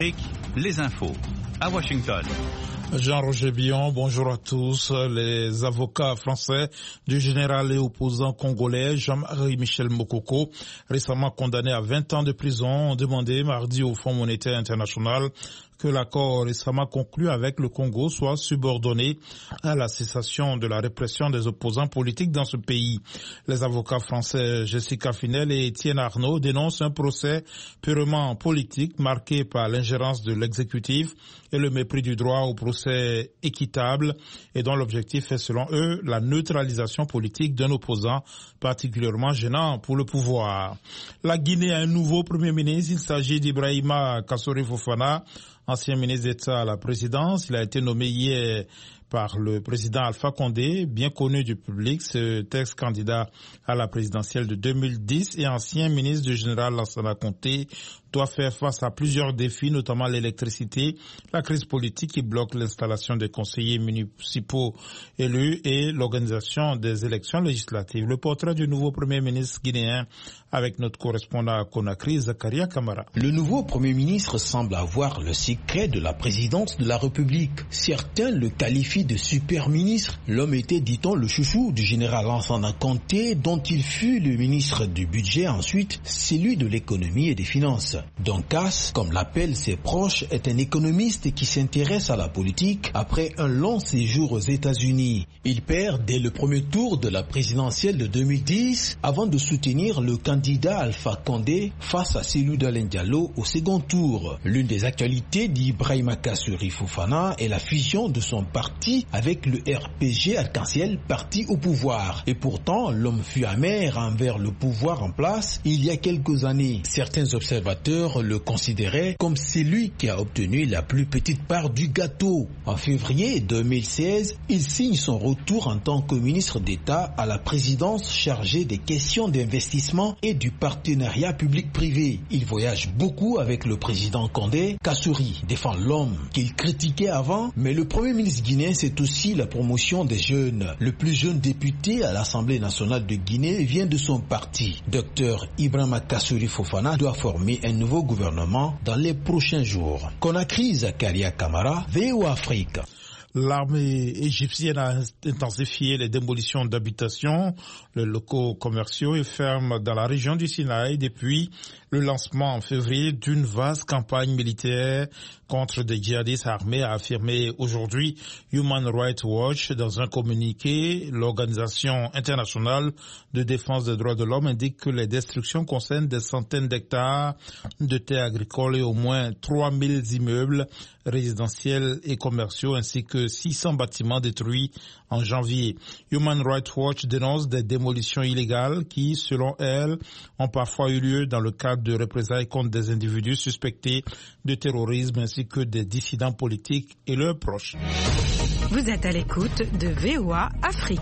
Les infos à Washington. Jean-Roger Billon, bonjour à tous. Les avocats français du général et opposant congolais Jean-Marie Michel Mokoko, récemment condamné à 20 ans de prison, ont demandé mardi au Fonds monétaire international que l'accord récemment conclu avec le Congo soit subordonné à la cessation de la répression des opposants politiques dans ce pays. Les avocats français Jessica Finel et Étienne Arnaud dénoncent un procès purement politique marqué par l'ingérence de l'exécutif et le mépris du droit au procès équitable et dont l'objectif est selon eux la neutralisation politique d'un opposant particulièrement gênant pour le pouvoir. La Guinée a un nouveau Premier ministre, il s'agit d'Ibrahima Kassori Fofana, ancien ministre d'État à la présidence. Il a été nommé hier par le président Alpha Condé, bien connu du public, cet ex-candidat à la présidentielle de 2010 et ancien ministre du général Lansana Conté, doit faire face à plusieurs défis, notamment l'électricité, la crise politique qui bloque l'installation des conseillers municipaux élus et l'organisation des élections législatives. Le portrait du nouveau Premier ministre guinéen avec notre correspondant à Conakry, Zakaria Kamara. Le nouveau Premier ministre semble avoir le secret de la présidence de la République. Certains le qualifient de super ministre. L'homme était, dit-on, le chouchou du général Lansana Conté, dont il fut le ministre du budget, ensuite celui de l'économie et des finances. Doncas, comme l'appellent ses proches, est un économiste qui s'intéresse à la politique après un long séjour aux États-Unis. Il perd dès le premier tour de la présidentielle de 2010 avant de soutenir le candidat Alpha Condé face à celui d'Alain Diallo au second tour. L'une des actualités d'Ibrahima Kassori Fofana est la fusion de son parti avec le RPG Arc-en-Ciel, parti au pouvoir. Et pourtant, l'homme fut amer envers le pouvoir en place il y a quelques années. Certains observateurs le considérait comme celui qui a obtenu la plus petite part du gâteau. En février 2016, il signe son retour en tant que ministre d'État à la présidence chargée des questions d'investissement et du partenariat public-privé. Il voyage beaucoup avec le président Condé. Kassori défend l'homme qu'il critiquait avant, mais le Premier ministre guinéen, c'est aussi la promotion des jeunes. Le plus jeune député à l'Assemblée nationale de Guinée vient de son parti. Dr Ibrahima Kassori Fofana doit former un nouveau gouvernement dans les prochains jours. Conakry, Zakaria Kamara, VOA Afrique. L'armée égyptienne a intensifié les démolitions d'habitations, les locaux commerciaux et fermes dans la région du Sinaï depuis le lancement en février d'une vaste campagne militaire contre des djihadistes armés, a affirmé aujourd'hui Human Rights Watch dans un communiqué. L'Organisation internationale de défense des droits de l'homme indique que les destructions concernent des centaines d'hectares de terres agricoles et au moins 3000 immeubles résidentiels et commerciaux ainsi que 600 bâtiments détruits en janvier. Human Rights Watch dénonce des démolitions illégales qui, selon elle, ont parfois eu lieu dans le cadre de représailles contre des individus suspectés de terrorisme ainsi que des dissidents politiques et leurs proches. Vous êtes à l'écoute de VOA Afrique.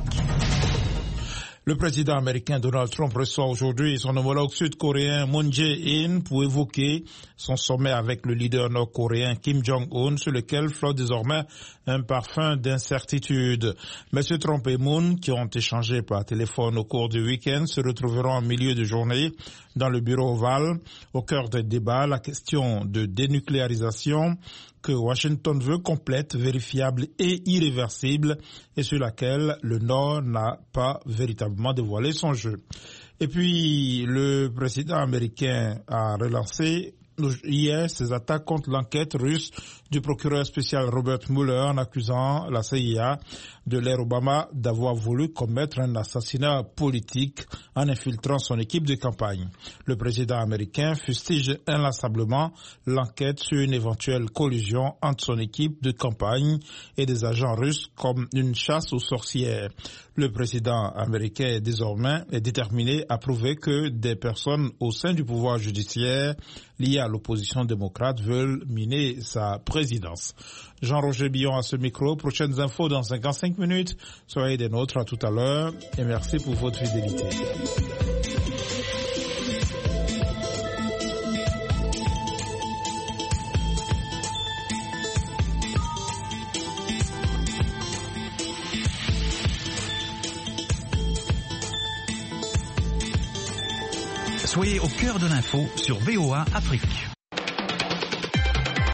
Le président américain Donald Trump reçoit aujourd'hui son homologue sud-coréen Moon Jae-in pour évoquer son sommet avec le leader nord-coréen Kim Jong-un, sur lequel flotte désormais un parfum d'incertitude. Messieurs Trump et Moon, qui ont échangé par téléphone au cours du week-end, se retrouveront en milieu de journée dans le bureau ovale. Au cœur des débats, la question de dénucléarisation que Washington veut complète, vérifiable et irréversible, et sur laquelle le Nord n'a pas véritablement dévoilé son jeu. Et puis, le président américain a relancé hier ses attaques contre l'enquête russe du procureur spécial Robert Mueller en accusant la CIA de l'ère Obama d'avoir voulu commettre un assassinat politique en infiltrant son équipe de campagne. Le président américain fustige inlassablement l'enquête sur une éventuelle collusion entre son équipe de campagne et des agents russes comme une chasse aux sorcières. Le président américain est désormais déterminé à prouver que des personnes au sein du pouvoir judiciaire liées à l'opposition démocrate veulent miner sa présidence. Jean-Roger Billon à ce micro. Prochaines infos dans 55 minutes. Soyez des nôtres, à tout à l'heure et merci pour votre fidélité. Soyez au cœur de l'info sur VOA Afrique.